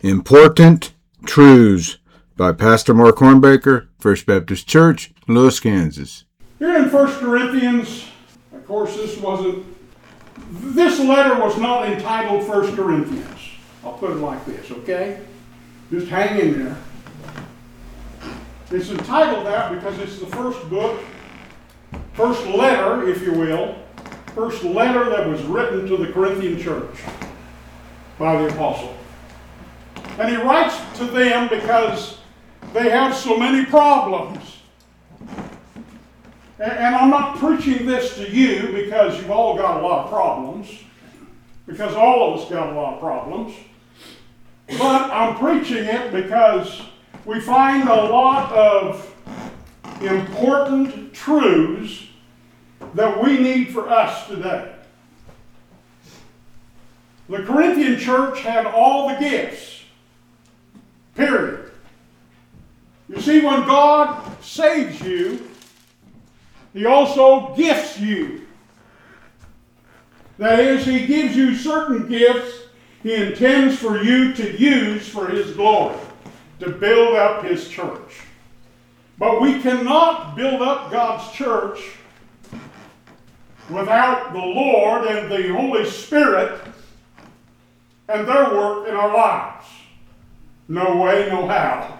Important Truths by Pastor Mark Hornbaker, First Baptist Church, Lewis, Kansas. Here in 1 Corinthians, of course, this letter was not entitled 1 Corinthians. I'll put it like this, okay? Just hang in there. It's entitled that because it's the first book, first letter, if you will, first letter that was written to the Corinthian church by the apostle. And he writes to them because they have so many problems. And I'm not preaching this to you because you've all got a lot of problems, because all of us got a lot of problems. But I'm preaching it because we find a lot of important truths that we need for us today. The Corinthian church had all the gifts. Period. You see, when God saves you, He also gifts you. That is, He gives you certain gifts He intends for you to use for His glory, to build up His church. But we cannot build up God's church without the Lord and the Holy Spirit and their work in our lives. No way, no how.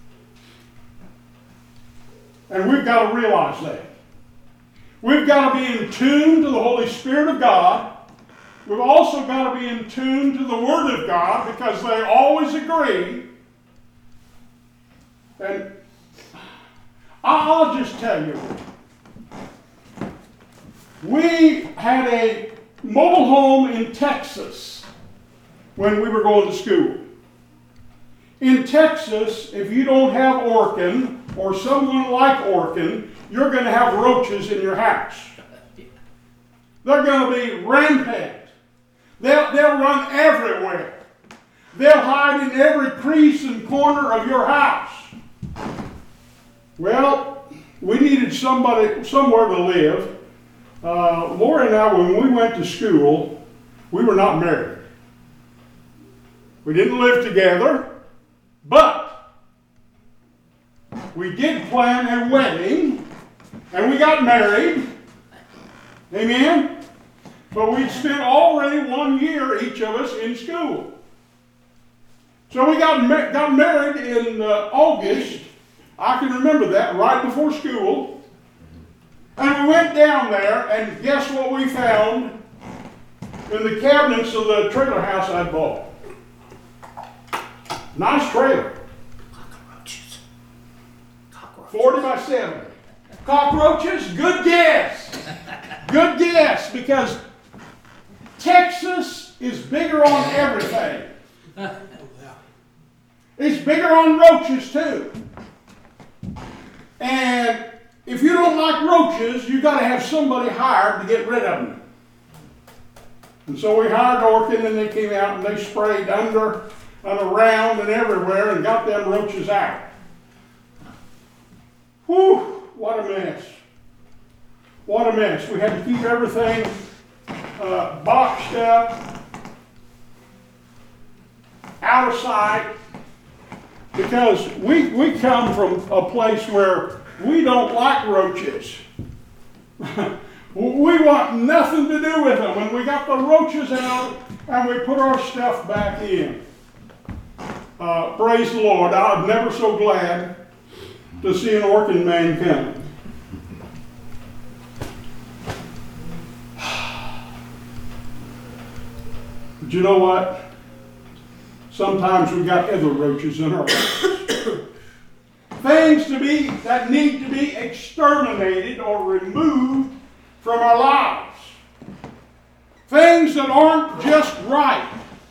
And we've got to realize that. We've got to be in tune to the Holy Spirit of God. We've also got to be in tune to the Word of God because they always agree. And I'll just tell you, we had a mobile home in Texas when we were going to school. In Texas, if you don't have Orkin or someone like Orkin, you're going to have roaches in your house. They're going to be rampant. They'll run everywhere. They'll hide in every crease and corner of your house. Well, we needed somewhere to live. Lori and I, when we went to school, we were not married. We didn't live together. But we did plan a wedding, and we got married. Amen? But we'd spent already 1 year, each of us, in school. So we got married in August. I can remember that, right before school. And we went down there, and guess what we found in the cabinets of the trailer house I bought? Nice trailer. Cockroaches. 40 by 70. Cockroaches? Good guess. Good guess, because Texas is bigger on everything. It's bigger on roaches too. And if you don't like roaches, you got to have somebody hired to get rid of them. And so we hired Orkin, and they came out and they sprayed under and around and everywhere and got them roaches out. Whew, what a mess. What a mess. We had to keep everything boxed up, out of sight, because we come from a place where we don't like roaches. We want nothing to do with them. And we got the roaches out and we put our stuff back in. Praise the Lord. I'm never so glad to see an Orkin man coming. But you know what? Sometimes we got other roaches in our lives. Things that need to be exterminated or removed from our lives. Things that aren't just right.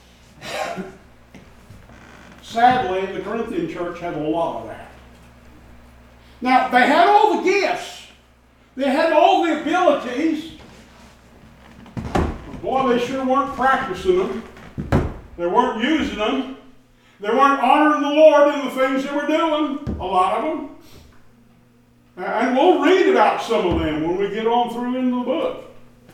Sadly, the Corinthian church had a lot of that. Now, they had all the gifts. They had all the abilities. But boy, they sure weren't practicing them. They weren't using them. They weren't honoring the Lord in the things they were doing, a lot of them. And we'll read about some of them when we get on through in the book.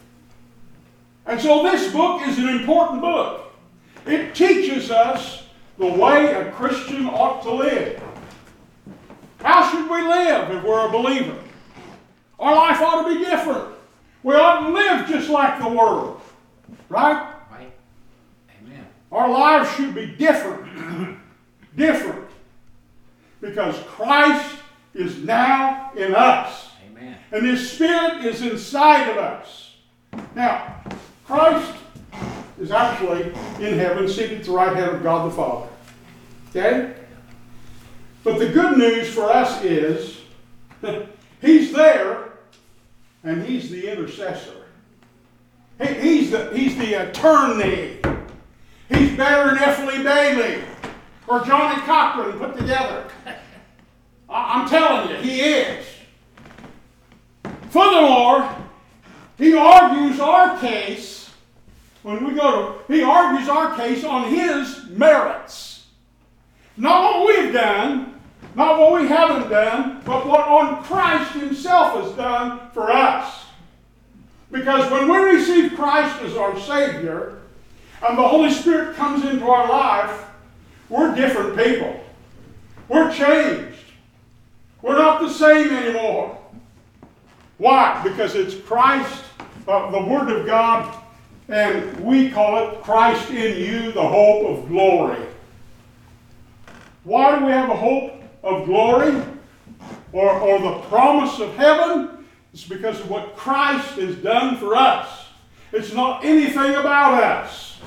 And so this book is an important book. It teaches us the way a Christian ought to live. How should we live if we're a believer? Our life ought to be different. We ought to live just like the world. Right? Right. Amen. Our lives should be different. Different. Because Christ is now in us. Amen. And His Spirit is inside of us. Now, Christ is actually in heaven, seated at the right hand of God the Father. Okay? But the good news for us is He's there and He's the intercessor. He's the attorney. He's better than F. Lee Bailey or Johnny Cochran put together. I'm telling you, He is. Furthermore, He argues our case He argues our case on His merits. Not what we've done, not what we haven't done, but what on Christ Himself has done for us. Because when we receive Christ as our Savior, and the Holy Spirit comes into our life, we're different people. We're changed. We're not the same anymore. Why? Because it's Christ, the Word of God, and we call it Christ in you, the hope of glory. Why do we have a hope of glory? Or the promise of heaven? It's because of what Christ has done for us. It's not anything about us.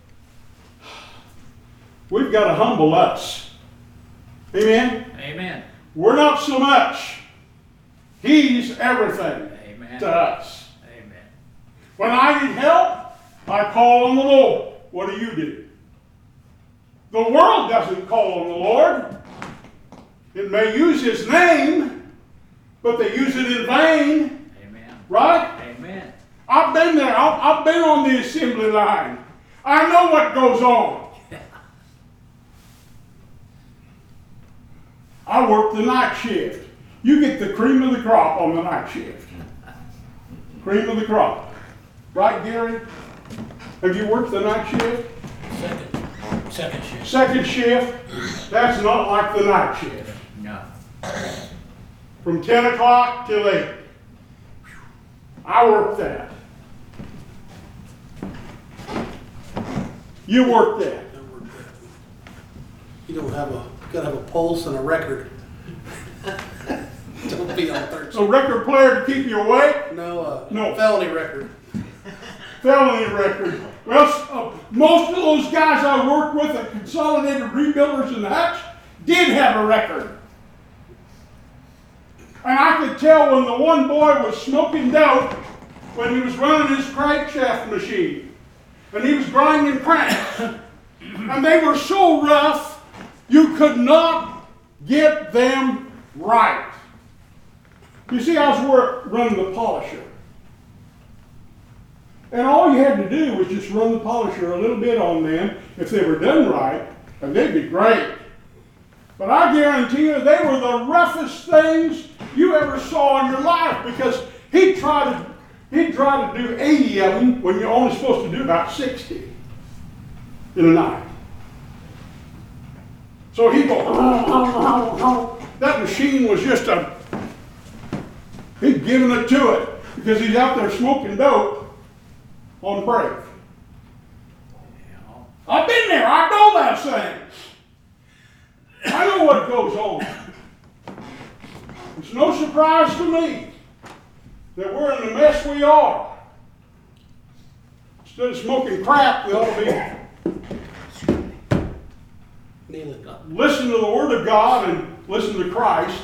We've got to humble us. Amen? Amen. We're not so much. He's everything Amen. to us. Amen. When I need help, I call on the Lord. What do? The world doesn't call on the Lord. It may use His name, but they use it in vain. Amen. Right? Amen. I've been there. I've been on the assembly line. I know what goes on. I work the night shift. You get the cream of the crop on the night shift. Cream of the crop. Right, Gary? Have you worked the night shift? Second shift. Second shift, that's not like the night shift. No. From 10 o'clock till 8. I work that. You work that. You don't have gotta have a pulse and a record. Don't be on Thursday. A record player to keep you awake? No, No. felony record. Felony record. Well, most of those guys I worked with at Consolidated Rebuilders and Hutch did have a record. And I could tell when the one boy was smoking dope when he was running his crankshaft machine. And he was grinding cranks. And they were so rough, you could not get them right. You see, I was running the polisher. And all you had to do was just run the polisher a little bit on them. If they were done right, and they'd be great. But I guarantee you, they were the roughest things you ever saw in your life, because he'd try to do 80 of them when you're only supposed to do about 60 in a night. So he'd go, that machine was just he'd given it to it, because he's out there smoking dope on break. I've been there. I know that thing. I know what goes on. It's no surprise to me that we're in the mess we are. Instead of smoking crack, we ought to be listen to the Word of God and listen to Christ.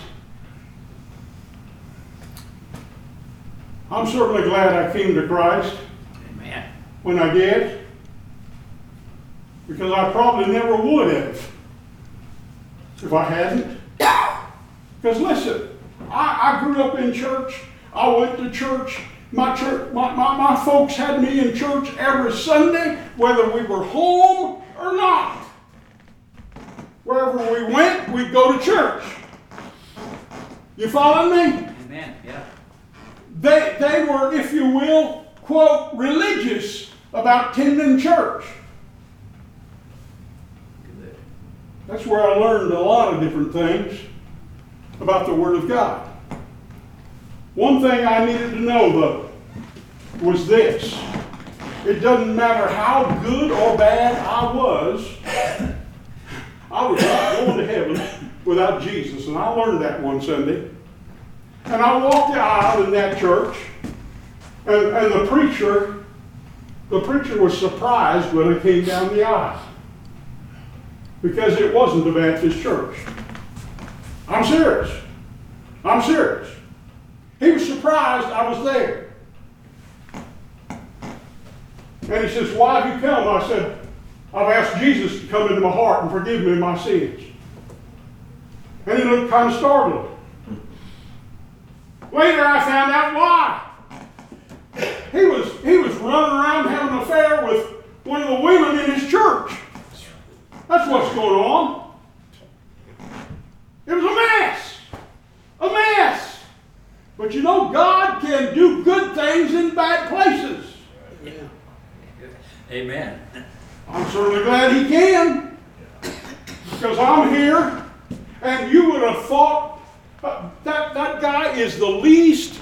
I'm certainly glad I came to Christ. Amen. When I did, because I probably never would have if I hadn't. Because listen, I grew up in church. I went to church. My folks had me in church every Sunday, whether we were home or not. Wherever we went, we'd go to church. You following me? Amen. Yeah. They were, if you will, quote, religious about tending church. Good. That's where I learned a lot of different things about the Word of God. One thing I needed to know, though, was this. It doesn't matter how good or bad I was not going to heaven without Jesus. And I learned that one Sunday. And I walked the aisle in that church, and the preacher was surprised when I came down the aisle. Because it wasn't a Baptist church. I'm serious. I'm serious. He was surprised I was there. And he says, "Why have you come?" I said, "I've asked Jesus to come into my heart and forgive me my sins." And he looked kind of startled. Later I found out why. He was running around having an affair with one of the women in his church. That's what's going on. It was a mess. A mess. But you know, God can do good things in bad places. Amen. I'm certainly glad He can. Because I'm here, and you would have thought that guy is the least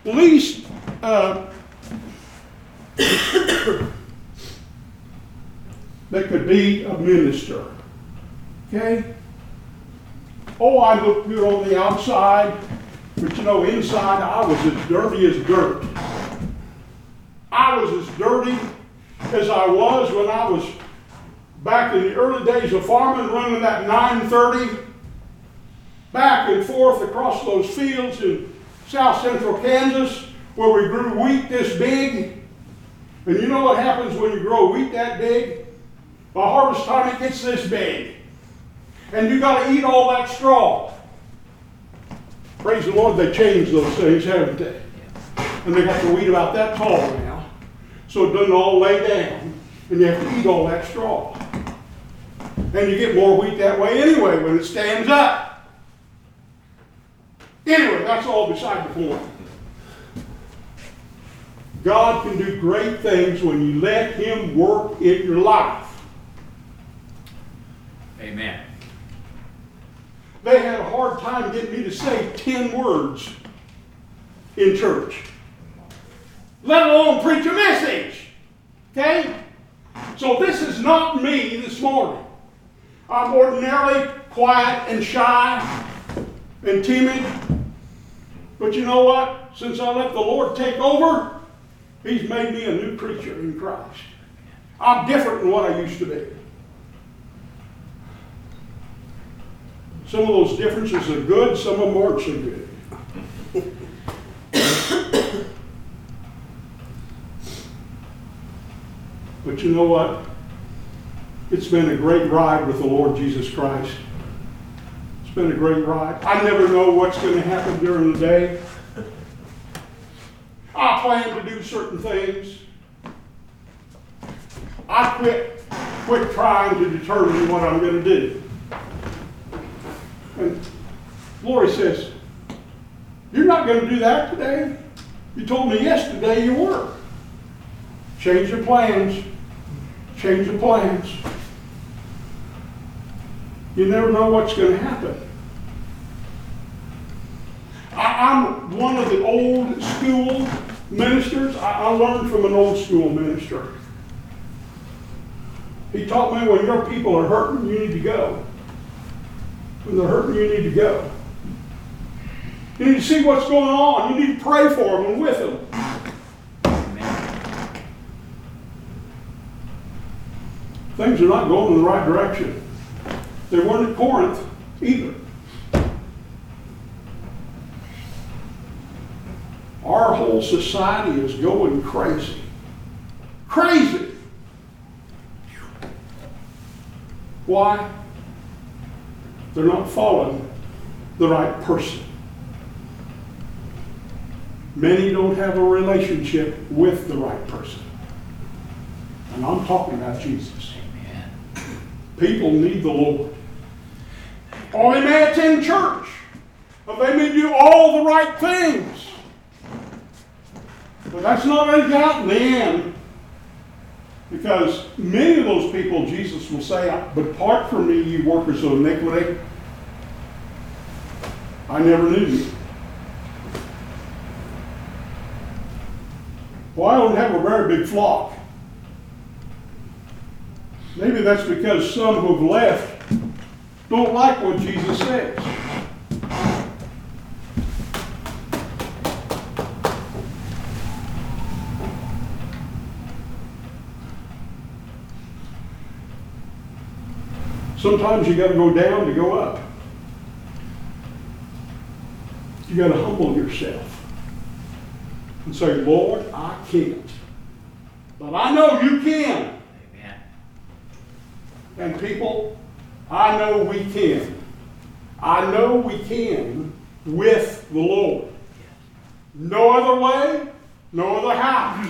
that could be a minister. Okay? Oh, I looked good on the outside, but you know, inside I was as dirty as dirt. I was as dirty as I was when I was back in the early days of farming, running that 930 back and forth across those fields in south central Kansas where we grew wheat this big. And you know what happens when you grow wheat that big? By harvest time it gets this big. And you got to eat all that straw. Praise the Lord, they changed those things, haven't they? And they got the wheat about that tall now. So it doesn't all lay down. And you have to eat all that straw. And you get more wheat that way anyway when it stands up. Anyway, that's all beside the point. God can do great things when you let Him work in your life. Amen. They had a hard time getting me to say 10 words in church, let alone preach a message. Okay? So this is not me this morning. I'm ordinarily quiet and shy and timid. But you know what? Since I let the Lord take over, He's made me a new creature in Christ. I'm different than what I used to be. Some of those differences are good, some of them aren't so good. But you know what? It's been a great ride with the Lord Jesus Christ. It's been a great ride. I never know what's going to happen during the day. I plan to do certain things. I quit trying to determine what I'm going to do. And Lori says, "You're not going to do that today? You told me yesterday you were." Change your plans. Change your plans. You never know what's going to happen. I'm one of the old school ministers. I learned from an old school minister. He taught me when your people are hurting, you need to go. When they're hurting, you need to go. You need to see what's going on. You need to pray for them and with them. Amen. Things are not going in the right direction. They weren't at Corinth either. Our whole society is going crazy. Crazy! Why? They're not following the right person. Many don't have a relationship with the right person. And I'm talking about Jesus. Amen. People need the Lord. Or they may attend church. Or they may do all the right things. But that's not going to count in the end. Because many of those people, Jesus will say, "Depart from me, you workers of iniquity. I never knew you." Well, I don't have a very big flock. Maybe that's because some who've left don't like what Jesus says. Sometimes you got to go down to go up. You got to humble yourself and say, "Lord, I can't, but I know you can." Amen. And people, I know we can. I know we can with the Lord. No other way, no other how.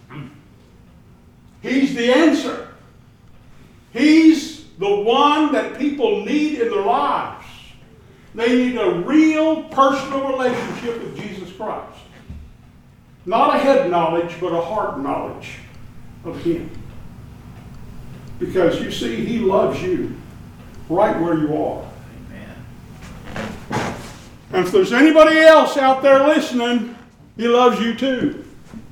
He's the answer. He's the one that people need in their lives. They need a real personal relationship with Jesus Christ. Not a head knowledge, but a heart knowledge of Him. Because you see, He loves you right where you are. Amen. And if there's anybody else out there listening, He loves you too.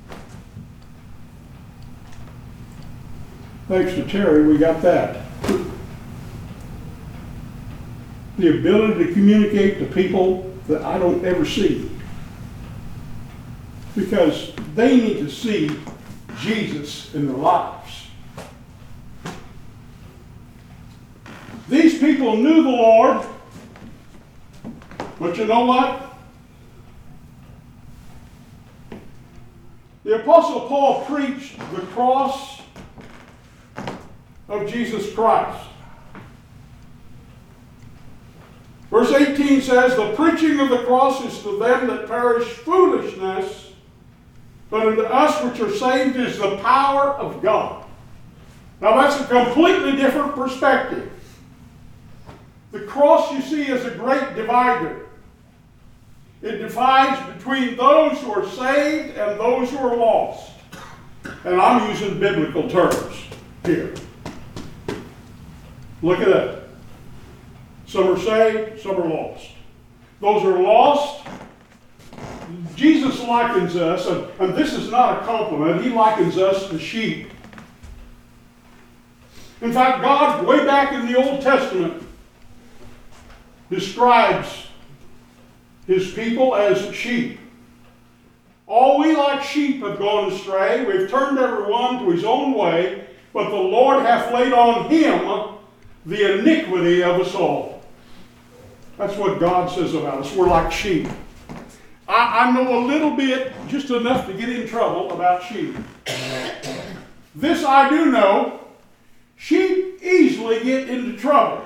Thanks to Terry, we got that. The ability to communicate to people that I don't ever see. Because they need to see Jesus in their lives. These people knew the Lord, but you know what? The Apostle Paul preached the cross of Jesus Christ. Verse 18 says, "The preaching of the cross is to them that perish foolishness, but unto us which are saved is the power of God." Now that's a completely different perspective. The cross, you see, is a great divider. It divides between those who are saved and those who are lost. And I'm using biblical terms here. Look at that. Some are saved, some are lost. Those who are lost, Jesus likens us, and this is not a compliment, He likens us to sheep. In fact, God, way back in the Old Testament, describes His people as sheep. All we like sheep have gone astray. We've turned every one to his own way, but the Lord hath laid on Him the iniquity of us all. That's what God says about us. We're like sheep. I know a little bit, just enough to get in trouble about sheep. This I do know. Sheep easily get into trouble.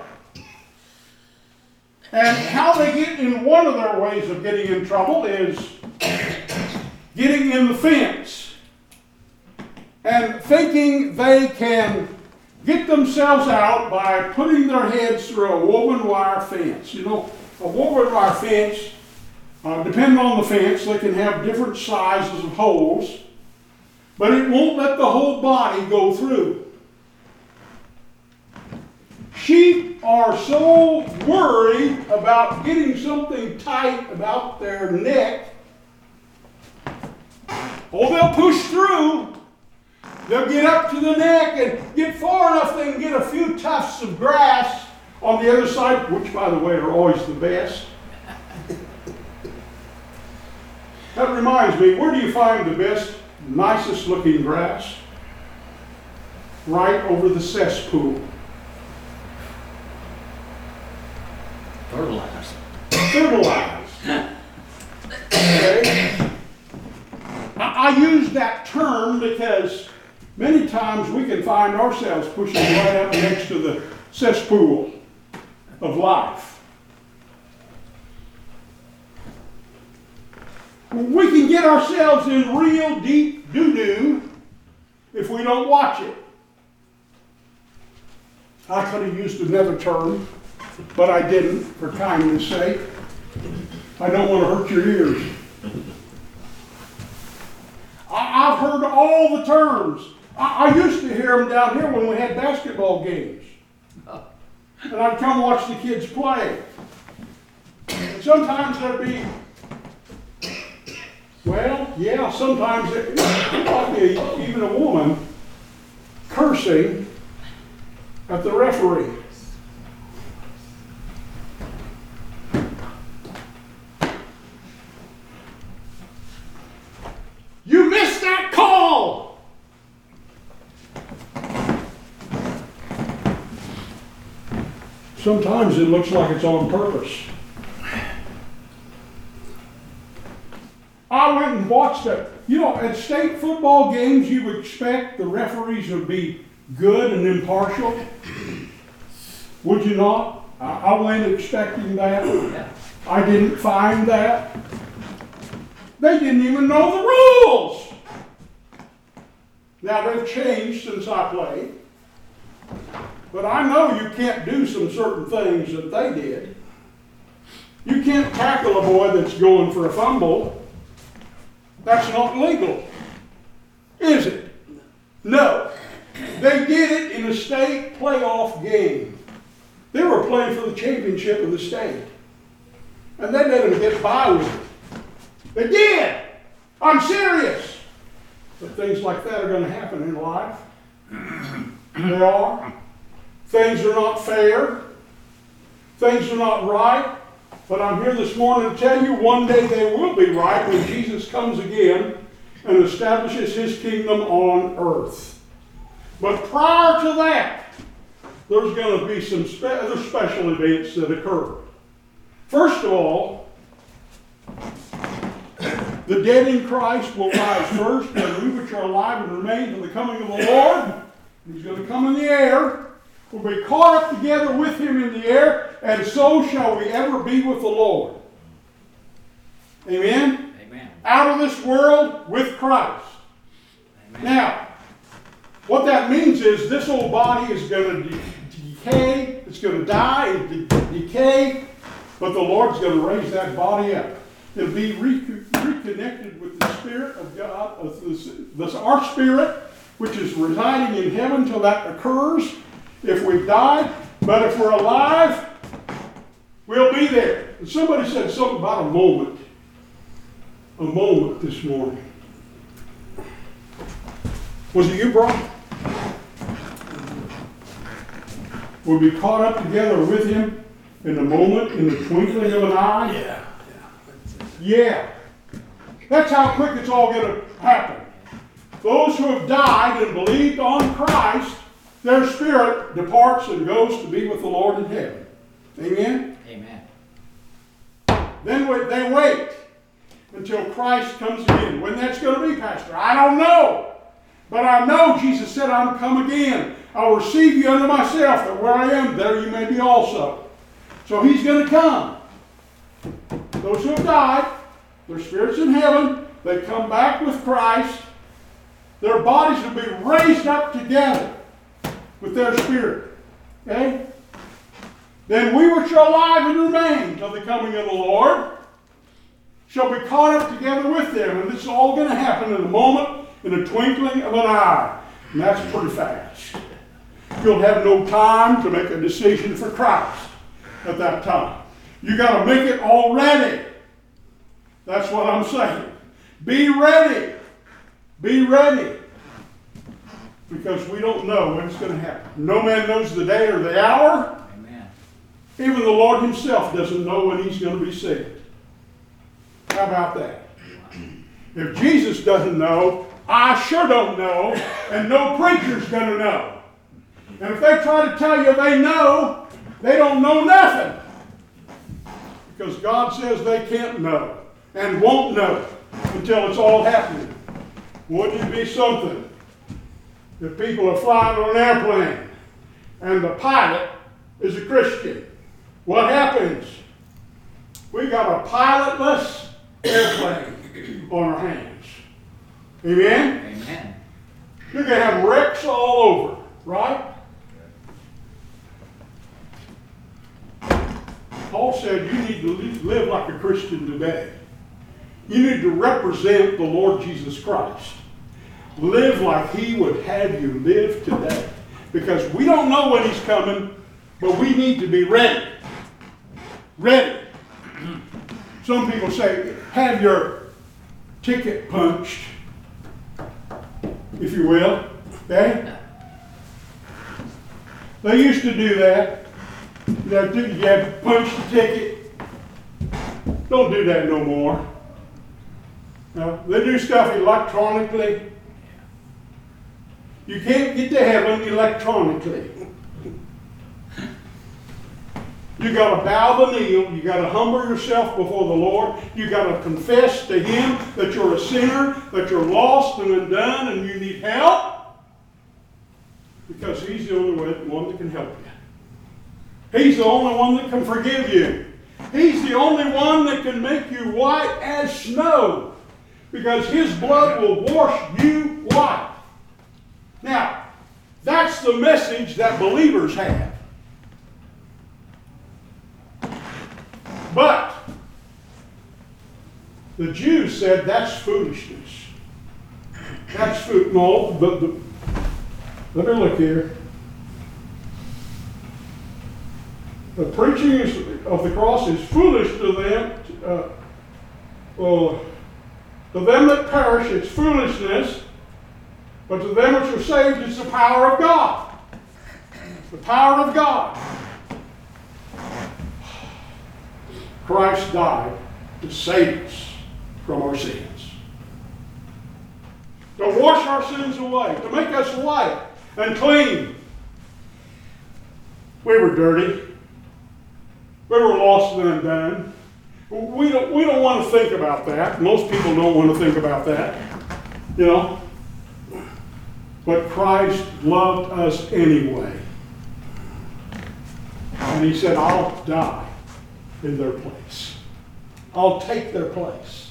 And how they get in one of their ways of getting in trouble is getting in the fence and thinking they can get themselves out by putting their heads through a woven wire fence. You know, a woven wire fence, depending on the fence, they can have different sizes of holes, but it won't let the whole body go through. Sheep are so worried about getting something tight about their neck. Oh, they'll push through. They'll get up to the neck and get far enough they can get a few tufts of grass on the other side, which, by the way, are always the best. That reminds me, where do you find the best, nicest looking grass? Right over the cesspool. Fertilized. Fertilized. Okay? I use that term because many times we can find ourselves pushing right up next to the cesspool of life. We can get ourselves in real deep doo-doo if we don't watch it. I could have used another term, but I didn't, for kindness' sake. I don't want to hurt your ears. I've heard all the terms. I used to hear them down here when we had basketball games. And I'd come watch the kids play. And sometimes there'd be, well, yeah, sometimes it might be even a woman cursing at the referee. You missed that call! Sometimes it looks like it's on purpose. I went and watched it. You know, at state football games, you would expect the referees would be good and impartial. Would you not? I went expecting that. Yeah. I didn't find that. They didn't even know the rules. Now, they've changed since I played. But I know you can't do some certain things that they did. You can't tackle a boy that's going for a fumble. That's not legal, is it? No. They did it in a state playoff game. They were playing for the championship of the state. And they let them get by with it. They did. I'm serious. But things like that are going to happen in life. They are. Things are not fair. Things are not right. But I'm here this morning to tell you one day they will be right when Jesus comes again and establishes his kingdom on earth. But prior to that, there's going to be some other special events that occur. First of all, the dead in Christ will rise first, and we which are alive and remain to the coming of the Lord. He's going to come in the air. We'll be caught up together with him in the air, and so shall we ever be with the Lord. Amen? Amen. Out of this world with Christ. Amen. Now, what that means is this old body is going to decay, it's going to die, and decay, but the Lord's going to raise that body up. It'll be reconnected with the Spirit of God, our spirit, which is residing in heaven till that occurs. If we've died, but if we're alive, we'll be there. And somebody said something about a moment this morning. Was it you, Brian? We'll be caught up together with him in a moment, in the twinkling of an eye. Yeah. That's how quick it's all going to happen. Those who have died and believed on Christ, their spirit departs and goes to be with the Lord in heaven. Amen? Amen. Then they wait until Christ comes again. When that's going to be, Pastor, I don't know. But I know Jesus said, I'm come again. I'll receive you unto myself, that where I am, there you may be also. So he's going to come. Those who have died, their spirit's in heaven, they come back with Christ. Their bodies will be raised up together with their spirit. Okay? Then we which are alive and remain till the coming of the Lord shall be caught up together with them. And this is all going to happen in a moment, in a twinkling of an eye. And that's pretty fast. You'll have no time to make a decision for Christ at that time. You got to make it already. That's what I'm saying. Be ready. Be ready. Because we don't know when it's going to happen. No man knows the day or the hour. Amen. Even the Lord himself doesn't know when he's going to be sent. How about that? If Jesus doesn't know, I sure don't know, and no preacher's going to know. And if they try to tell you they know, they don't know nothing. Because God says they can't know and won't know until it's all happening. Wouldn't it be something if people are flying on an airplane and the pilot is a Christian? What happens? We got a pilotless airplane on our hands. Amen? Amen. You're going to have wrecks all over, right? Paul said you need to live like a Christian today. You need to represent the Lord Jesus Christ. Live like He would have you live today. Because we don't know when He's coming, but we need to be ready. Ready. Some people say, have your ticket punched, if you will. Okay? They used to do that. You had to punch the ticket. Don't do that no more. No, they do stuff electronically. You can't get to heaven electronically. You got to bow the knee. You got to humble yourself before the Lord. You got to confess to Him that you're a sinner, that you're lost and undone, and you need help. Because He's the only one that can help you. He's the only one that can forgive you. He's the only one that can make you white as snow. Because His blood will wash you white. Now, that's the message that believers have. But the Jews said that's foolishness. That's food. No, let me look here. The preaching of the cross is foolish to them. To them that perish, it's foolishness. But to them which are saved, it's the power of God. The power of God. Christ died to save us from our sins. To wash our sins away. To make us white and clean. We were dirty. We were lost and undone. We don't want to think about that. Most people don't want to think about that. You know. But Christ loved us anyway. And He said, I'll die in their place. I'll take their place.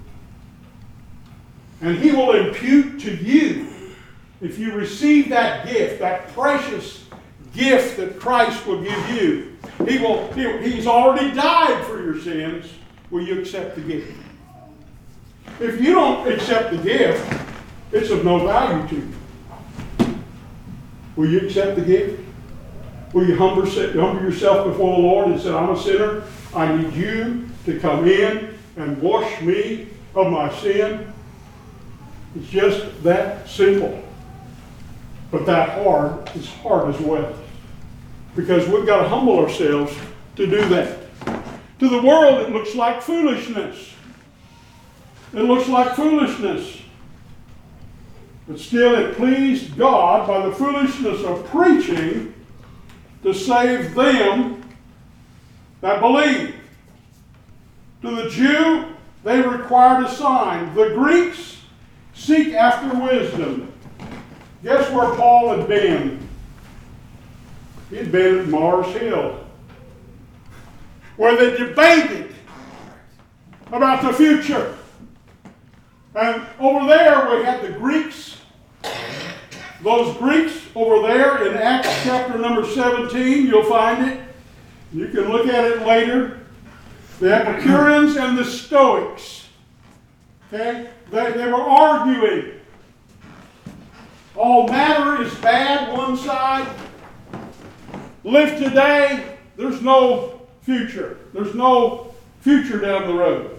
And He will impute to you, if you receive that gift, that precious gift that Christ will give you. He's already died for your sins. Will you accept the gift? If you don't accept the gift, it's of no value to you. Will you accept the gift? Will you humble yourself before the Lord and say, I'm a sinner. I need you to come in and wash me of my sin. It's just that simple. But that hard is hard as well. Because we've got to humble ourselves to do that. To the world, it looks like foolishness. It looks like foolishness. But still, it pleased God by the foolishness of preaching to save them that believe. To the Jew, they required a sign. The Greeks seek after wisdom. Guess where Paul had been? He'd been at Mars Hill, where they debated about the future. And over there we had the Greeks. Those Greeks over there in Acts chapter number 17, you'll find it. You can look at it later. The Epicureans and the Stoics. Okay? They were arguing. All matter is bad, one side. Live today, there's no future. There's no future down the road.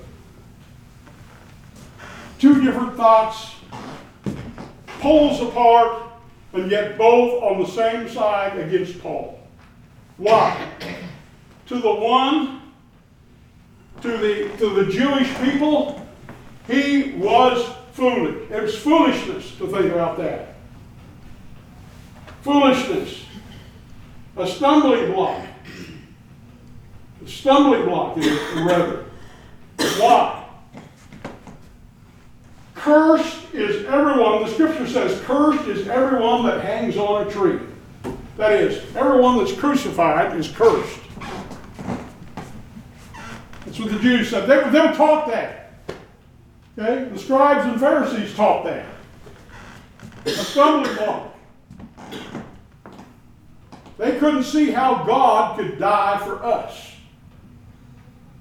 Two different thoughts, poles apart, and yet both on the same side against Paul. Why? To the one, to the Jewish people, he was foolish. It was foolishness to think about that. Foolishness. A stumbling block. A stumbling block, rather. Why? Cursed is everyone, the scripture says, cursed is everyone that hangs on a tree. That is, everyone that's crucified is cursed. That's what the Jews said. They were taught that. Okay? The scribes and Pharisees taught that. A stumbling block. They couldn't see how God could die for us.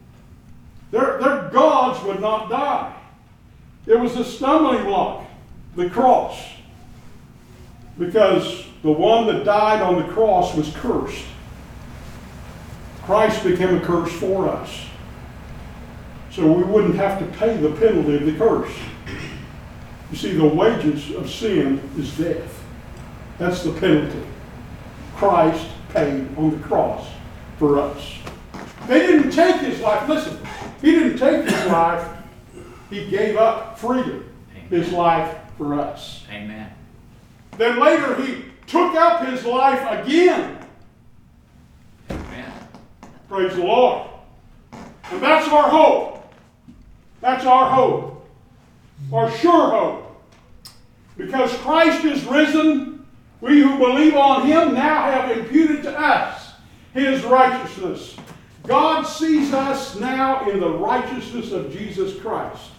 Their gods would not die. It was a stumbling block. the cross. Because the one that died on the cross was cursed. Christ became a curse for us. So we wouldn't have to pay the penalty of the curse. You see, the wages of sin is death. That's the penalty. Christ paid on the cross for us. They didn't take his life. Listen, he didn't take his life. He gave up freely his life for us. Amen. Then later he took up his life again. Amen. Praise the Lord. And that's our hope. That's our hope. Our sure hope. Because Christ is risen, we who believe on him now have imputed to us his righteousness. God sees us now in the righteousness of Jesus Christ.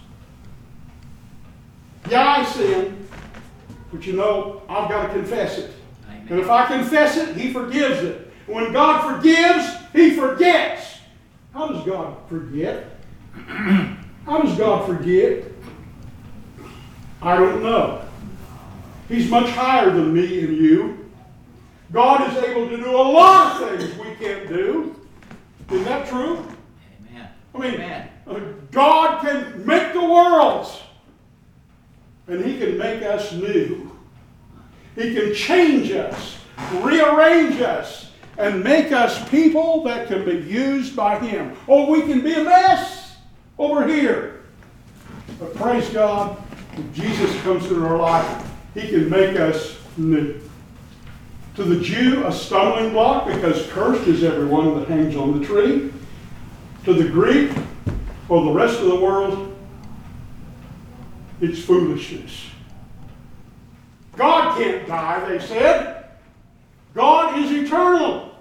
Yeah, I sin, but you know, I've got to confess it. Amen. And if I confess it, he forgives it. When God forgives, he forgets. How does God forget? How does God forget? I don't know. He's much higher than me and you. God is able to do a lot of things we can't do. Isn't that true? Amen. I mean, Amen. God can make the worlds. And he can make us new. He can change us, rearrange us, and make us people that can be used by him. Oh, we can be a mess over here. But praise God, if Jesus comes into our life, he can make us new. To the Jew, a stumbling block, because cursed is everyone that hangs on the tree. To the Greek, or the rest of the world, it's foolishness. God can't die, they said. God is eternal.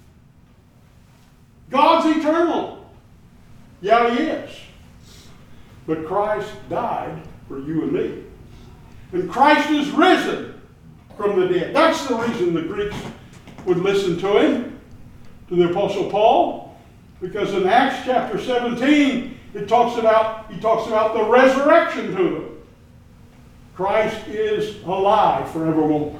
God's eternal. Yeah, he is. But Christ died for you and me. And Christ is risen from the dead. That's the reason the Greeks would listen to him, to the Apostle Paul, because in Acts chapter 17, he talks about the resurrection to them. Christ is alive forevermore.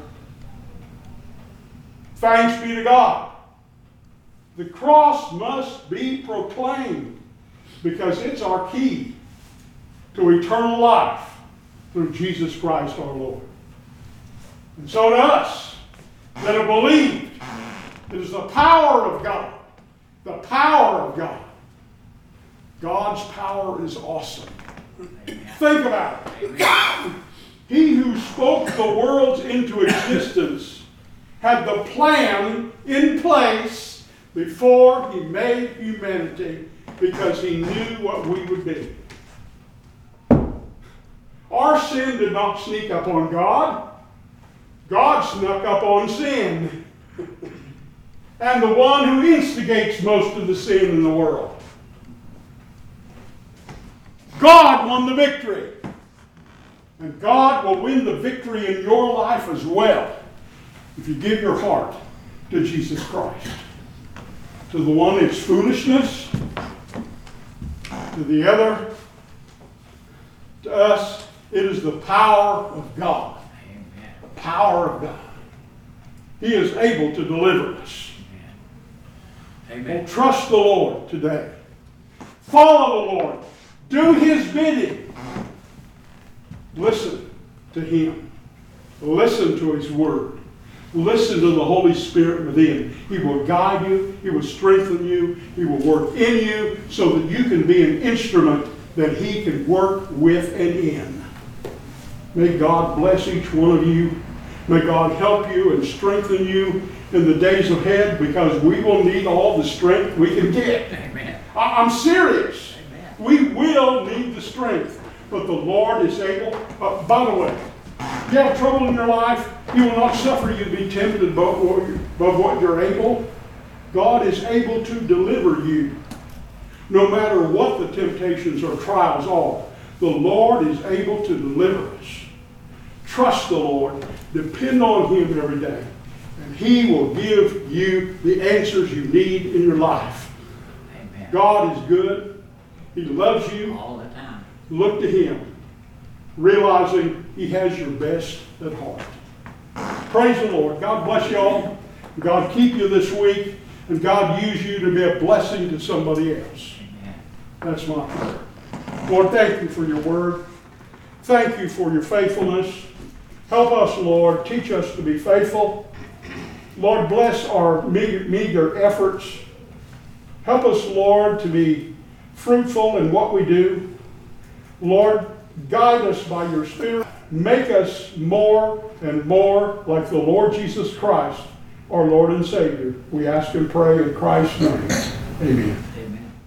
Thanks be to God. The cross must be proclaimed because it's our key to eternal life through Jesus Christ our Lord. And so to us that have believed, it is the power of God. The power of God. God's power is awesome. Think about it. He who spoke the worlds into existence had the plan in place before he made humanity because he knew what we would be. Our sin did not sneak up on God. God snuck up on sin. And the one who instigates most of the sin in the world. God won the victory. And God will win the victory in your life as well if you give your heart to Jesus Christ. To the one it's foolishness. To the other, to us, it is the power of God. Amen. The power of God. He is able to deliver us. Amen. Well, trust the Lord today. Follow the Lord. Do his bidding. Listen to him. Listen to his word. Listen to the Holy Spirit within. He will guide you. He will strengthen you. He will work in you so that you can be an instrument that he can work with and in. May God bless each one of you. May God help you and strengthen you in the days ahead because we will need all the strength we can get. Amen. I'm serious. Amen. We will need the strength. But the Lord is able. By the way, if you have trouble in your life, he will not suffer you to be tempted above what you're able. God is able to deliver you. No matter what the temptations or trials are, the Lord is able to deliver us. Trust the Lord. Depend on him every day. And he will give you the answers you need in your life. Amen. God is good. He loves you. All the time. Look to him. realizing He has your best at heart. Praise the Lord. God bless y'all. God keep you this week, and God use you to be a blessing to somebody else. Amen. That's my prayer. Lord, thank you for your word. Thank you for your faithfulness. Help us, Lord. Teach us to be faithful. Lord, bless our meager efforts. Help us, Lord, to be fruitful in what we do. Lord, guide us by your Spirit. Make us more and more like the Lord Jesus Christ, our Lord and Savior. We ask and pray in Christ's name. Amen.